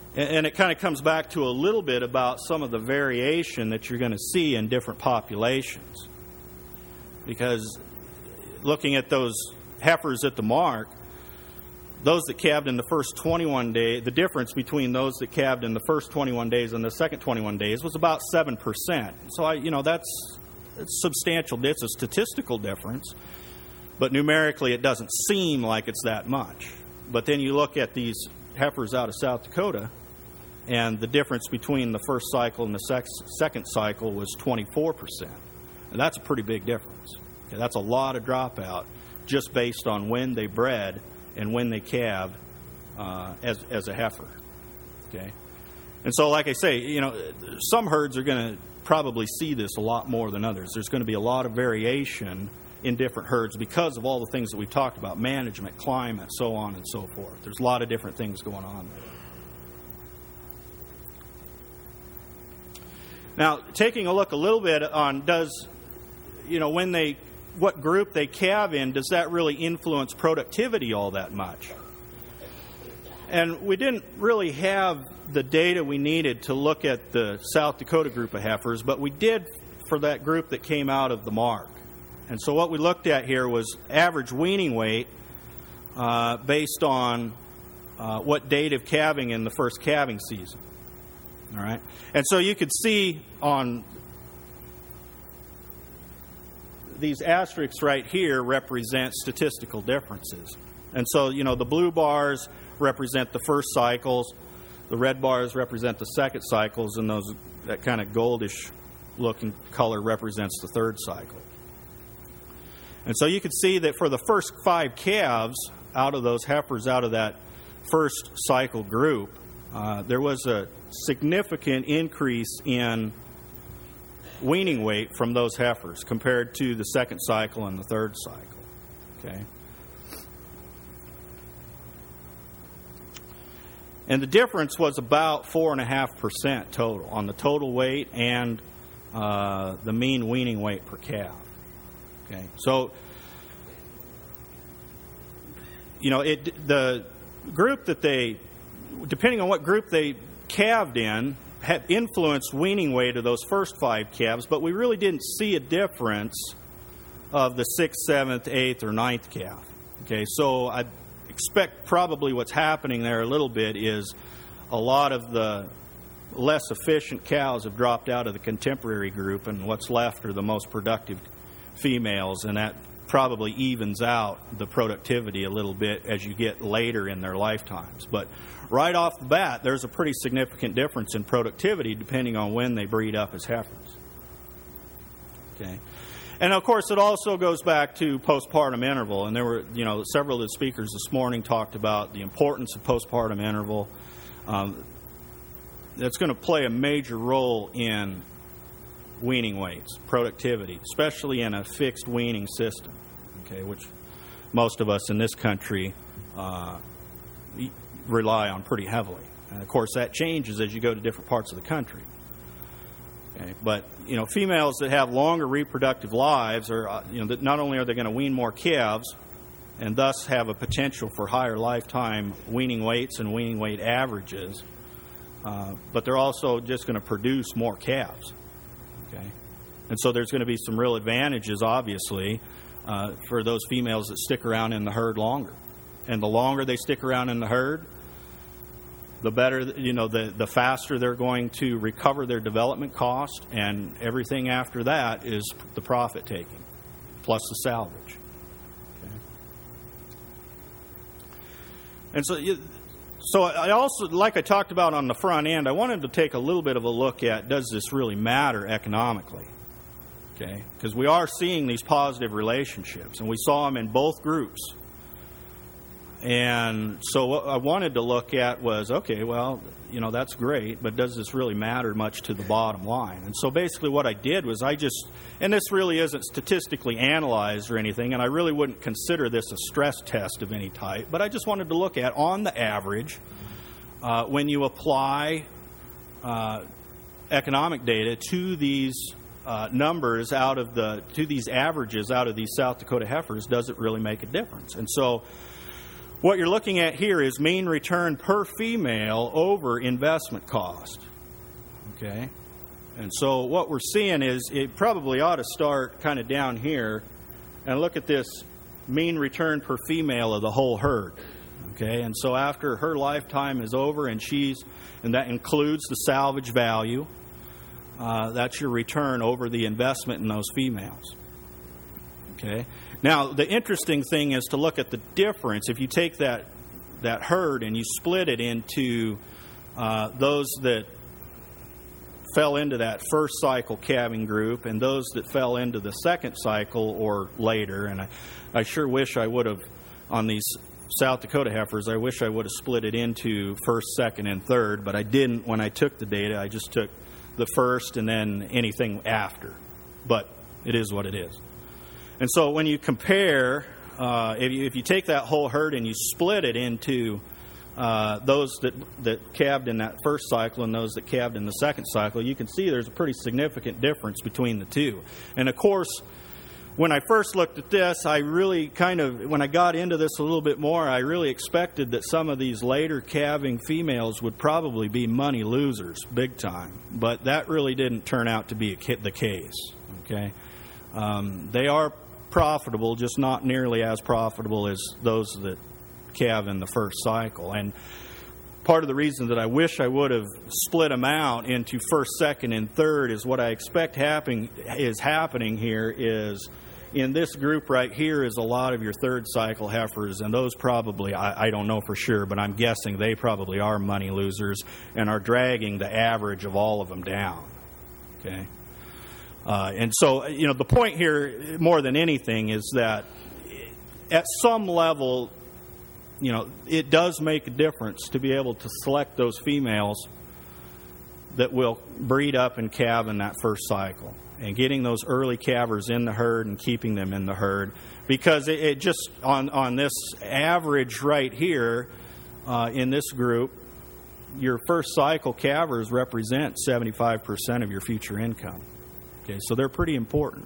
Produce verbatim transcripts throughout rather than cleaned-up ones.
And, and it kind of comes back to a little bit about some of the variation that you're going to see in different populations. Because looking at those heifers at the mark, those that calved in the first twenty-one days, the difference between those that calved in the first twenty-one days and the second twenty-one days was about seven percent. So, I, you know, that's, that's substantial. It's a statistical difference, but numerically it doesn't seem like it's that much. But then you look at these heifers out of South Dakota, and the difference between the first cycle and the sec- second cycle was twenty-four percent. And that's a pretty big difference. Okay, that's a lot of dropout just based on when they bred and when they calved uh, as as a heifer. Okay, and so like I say, you know, some herds are going to probably see this a lot more than others. There's going to be a lot of variation in different herds because of all the things that we've talked about: management, climate, so on and so forth. There's a lot of different things going on there. Now, taking a look a little bit on does, you know, when they what group they calve in, does that really influence productivity all that much? And we didn't really have the data we needed to look at the South Dakota group of heifers, but we did for that group that came out of the mark. And so what we looked at here was average weaning weight uh, based on uh, what date of calving in the first calving season. All right, and so you could see on these asterisks right here represent statistical differences. And so, you know, the blue bars represent the first cycles, the red bars represent the second cycles, and those that kind of goldish looking color represents the third cycle. And so you can see that for the first five calves out of those heifers out of that first cycle group, uh, there was a significant increase in weaning weight from those heifers compared to the second cycle and the third cycle. Okay. And the difference was about four and a half percent total on the total weight and uh, the mean weaning weight per calf. Okay. So, you know, it the group that they, depending on what group they calved in, had influenced weaning weight of those first five calves, but we really didn't see a difference of the sixth, seventh, eighth, or ninth calf. Okay, so I expect probably what's happening there a little bit is a lot of the less efficient cows have dropped out of the contemporary group, and what's left are the most productive females, and that probably evens out the productivity a little bit as you get later in their lifetimes. But right off the bat, there's a pretty significant difference in productivity depending on when they breed up as heifers. Okay. And of course, it also goes back to postpartum interval. And there were, you know, several of the speakers this morning talked about the importance of postpartum interval. Um, that's going to play a major role in weaning weights, productivity, especially in a fixed weaning system, okay, which most of us in this country uh, rely on pretty heavily. And of course, that changes as you go to different parts of the country. Okay, but you know, females that have longer reproductive lives are, uh, you know, that not only are they going to wean more calves, and thus have a potential for higher lifetime weaning weights and weaning weight averages, uh, but they're also just going to produce more calves. Okay, and so there's going to be some real advantages, obviously, uh, for those females that stick around in the herd longer. And the longer they stick around in the herd, the better, you know, the, the faster they're going to recover their development cost, and everything after that is the profit taking, plus the salvage. Okay. And so, so I also, like I talked about on the front end, I wanted to take a little bit of a look at, does this really matter economically? Okay, because we are seeing these positive relationships, and we saw them in both groups. And so what I wanted to look at was, okay, well, you know, that's great, but does this really matter much to the bottom line? And so basically what I did was I just, and this really isn't statistically analyzed or anything, and I really wouldn't consider this a stress test of any type, but I just wanted to look at, on the average, uh, when you apply uh, economic data to these uh, numbers out of the, to these averages out of these South Dakota heifers, does it really make a difference? And so What you're looking at here is mean return per female over investment cost. Okay? And so what we're seeing is it probably ought to start kind of down here and look at this mean return per female of the whole herd. Okay? And so after her lifetime is over, and she's, and that includes the salvage value, uh, that's your return over the investment in those females. Okay? Now, the interesting thing is to look at the difference. If you take that that herd and you split it into uh, those that fell into that first cycle calving group and those that fell into the second cycle or later, and I, I sure wish I would have, on these South Dakota heifers, I wish I would have split it into first, second, and third, but I didn't when I took the data. I just took the first and then anything after. But it is what it is. And so when you compare, uh, if, you, if you take that whole herd and you split it into uh, those that, that calved in that first cycle and those that calved in the second cycle, you can see there's a pretty significant difference between the two. And of course, when I first looked at this, I really kind of, when I got into this a little bit more, I really expected that some of these later calving females would probably be money losers, big time. But that really didn't turn out to be a, the case. Okay, um, they are profitable, just not nearly as profitable as those that calve in the first cycle. And part of the reason that I wish I would have split them out into first, second, and third is what I expect happen, is happening here is in this group right here is a lot of your third cycle heifers, and those probably, I, I don't know for sure, but I'm guessing they probably are money losers and are dragging the average of all of them down. Okay? Uh, and so, you know, the point here, more than anything, is that at some level, you know, it does make a difference to be able to select those females that will breed up and calve in that first cycle. And getting those early calvers in the herd and keeping them in the herd. Because it, it just, on, on this average right here, uh, in this group, your first cycle calvers represent seventy-five percent of your future income. Okay, so they're pretty important.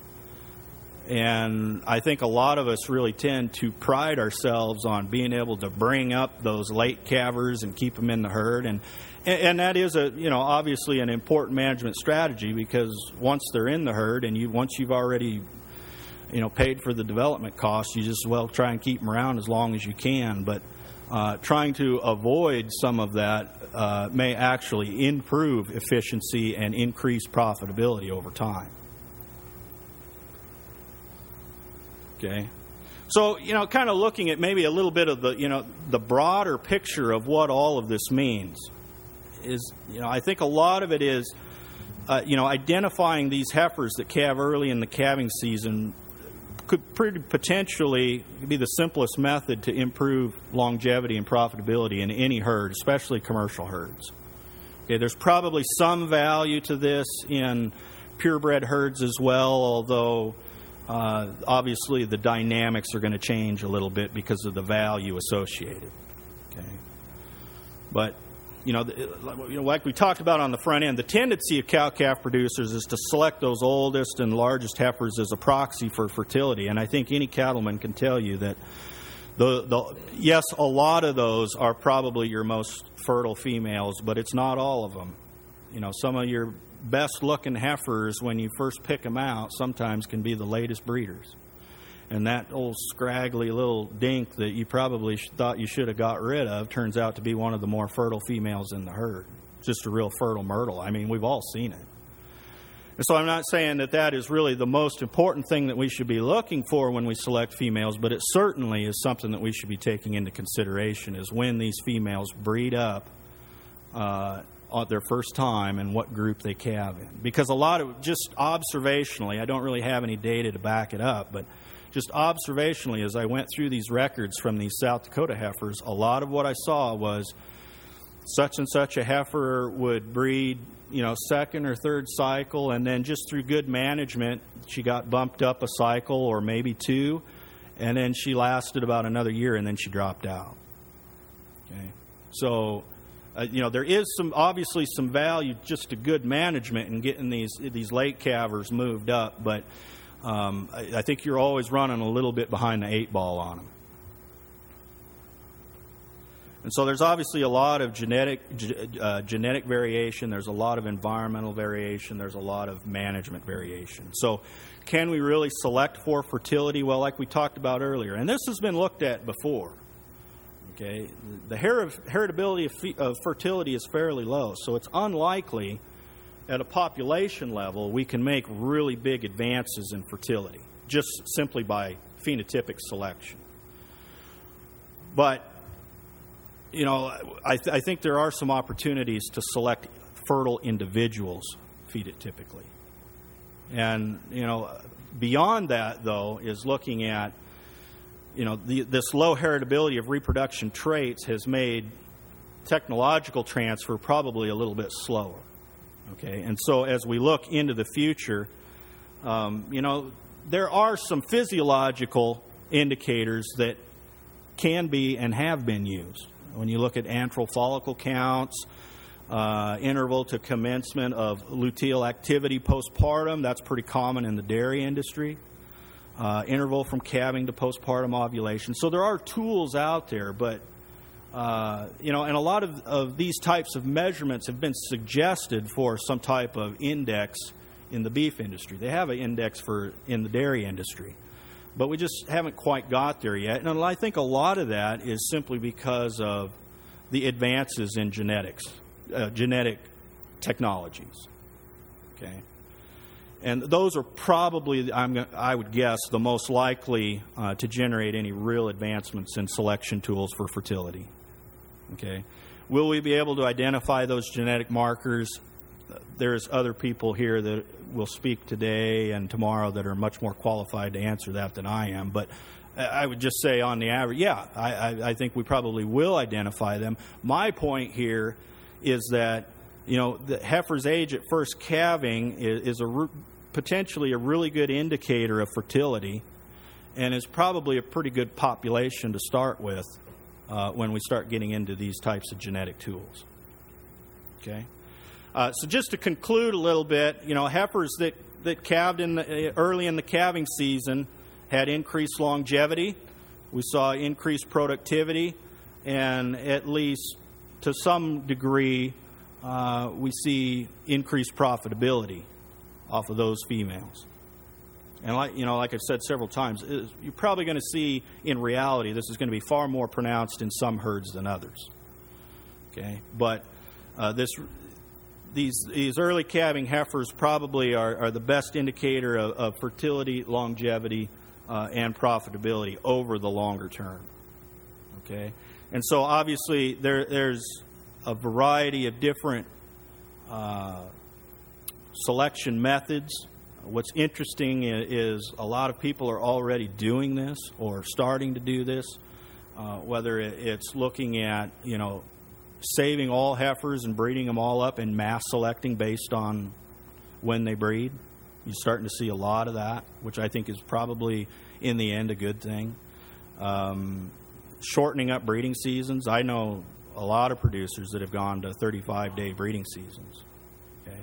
And I think a lot of us really tend to pride ourselves on being able to bring up those late calvers and keep them in the herd. And and that is, a you know, obviously an important management strategy, because once they're in the herd and you once you've already, you know, paid for the development costs, you just, well, try and keep them around as long as you can. But uh, trying to avoid some of that uh, may actually improve efficiency and increase profitability over time. Okay. So, you know, kind of looking at maybe a little bit of the, you know, the broader picture of what all of this means is, you know, I think a lot of it is, uh, you know, identifying these heifers that calve early in the calving season could pretty potentially be the simplest method to improve longevity and profitability in any herd, especially commercial herds. Okay, there's probably some value to this in purebred herds as well, although Uh, obviously, the dynamics are going to change a little bit because of the value associated. Okay, but you know, the, you know, like we talked about on the front end, the tendency of cow-calf producers is to select those oldest and largest heifers as a proxy for fertility. And I think any cattleman can tell you that the, the yes, a lot of those are probably your most fertile females, but it's not all of them. You know, some of your best-looking heifers, when you first pick them out, sometimes can be the latest breeders. And that old scraggly little dink that you probably thought you should have got rid of turns out to be one of the more fertile females in the herd. Just a real fertile myrtle. I mean, we've all seen it. And so I'm not saying that that is really the most important thing that we should be looking for when we select females, but it certainly is something that we should be taking into consideration, is when these females breed up uh, at their first time and what group they calve in. Because a lot of, just observationally, I don't really have any data to back it up, but just observationally, as I went through these records from these South Dakota heifers, a lot of what I saw was such and such a heifer would breed, you know, second or third cycle, and then just through good management, she got bumped up a cycle or maybe two, and then she lasted about another year, and then she dropped out. Okay, so Uh, you know, there is some obviously some value just to good management and getting these these late calvers moved up, but um, I, I think you're always running a little bit behind the eight ball on them. And so there's obviously a lot of genetic uh, genetic variation. There's a lot of environmental variation. There's a lot of management variation. So can we really select for fertility? Well, like we talked about earlier, and this has been looked at before. Okay, the her- heritability of, fe- of fertility is fairly low, so it's unlikely at a population level we can make really big advances in fertility just simply by phenotypic selection. But you know, I, th- I think there are some opportunities to select fertile individuals phenotypically. And, you know, beyond that, though, is looking at, you know, the, this low heritability of reproduction traits has made technological transfer probably a little bit slower. Okay? And so as we look into the future, um, you know, there are some physiological indicators that can be and have been used. When you look at antral follicle counts, uh, interval to commencement of luteal activity postpartum, that's pretty common in the dairy industry. Uh, interval from calving to postpartum ovulation. So there are tools out there, but, uh, you know, and a lot of, of these types of measurements have been suggested for some type of index in the beef industry. They have an index for in the dairy industry. But we just haven't quite got there yet. And I think a lot of that is simply because of the advances in genetics, uh, genetic technologies. Okay, and those are probably, I'm, I would guess, the most likely uh, to generate any real advancements in selection tools for fertility. Okay, will we be able to identify those genetic markers? There's other people here that will speak today and tomorrow that are much more qualified to answer that than I am. But I would just say on the average, yeah, I, I, I think we probably will identify them. My point here is that, you know, the heifer's age at first calving is, is a re- potentially a really good indicator of fertility and is probably a pretty good population to start with uh, when we start getting into these types of genetic tools. Okay? Uh, so just to conclude a little bit, you know, heifers that, that calved in the, early in the calving season had increased longevity. We saw increased productivity, and at least to some degree, uh, we see increased profitability off of those females. And like you know, like I've said several times, you're probably going to see in reality this is going to be far more pronounced in some herds than others. Okay, but uh, this. These these early calving heifers probably are, are the best indicator of, of fertility, longevity, uh, and profitability over the longer term. Okay, and so obviously there there's a variety of different uh, selection methods. What's interesting is a lot of people are already doing this or starting to do this, uh, whether it's looking at, you know, saving all heifers and breeding them all up and mass selecting based on when they breed. You're starting to see a lot of that, which I think is probably, in the end, a good thing. Um, shortening up breeding seasons. I know a lot of producers that have gone to thirty-five day breeding seasons. Okay,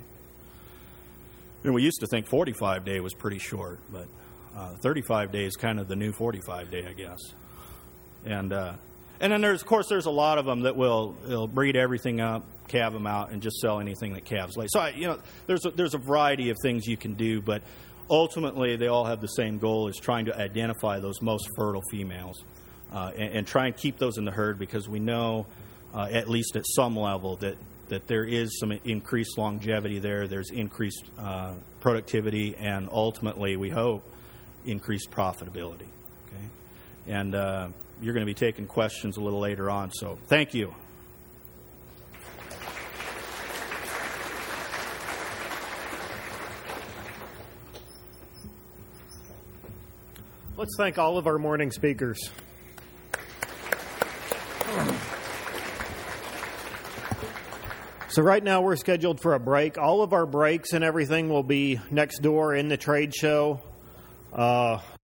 and we used to think forty-five day was pretty short, but uh, thirty-five day is kind of the new forty-five day, I guess. And uh, And then there's, of course, there's a lot of them that will will breed everything up, calve them out, and just sell anything that calves late. So, I, you know, there's a, there's a variety of things you can do, but ultimately they all have the same goal: is trying to identify those most fertile females uh, and, and try and keep those in the herd, because we know, uh, at least at some level, that that there is some increased longevity there. There's increased uh, productivity, and ultimately, we hope, increased profitability. Okay, and uh, you're going to be taking questions a little later on, so thank you. Let's thank all of our morning speakers. So right now we're scheduled for a break. All of our breaks and everything will be next door in the trade show. Uh,